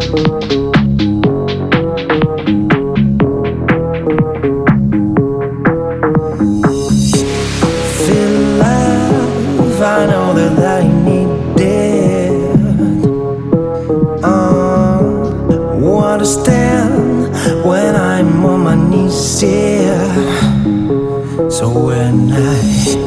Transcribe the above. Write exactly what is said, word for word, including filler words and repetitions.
I know that I need it. Um, understand when I'm on my knees, yeah. So when I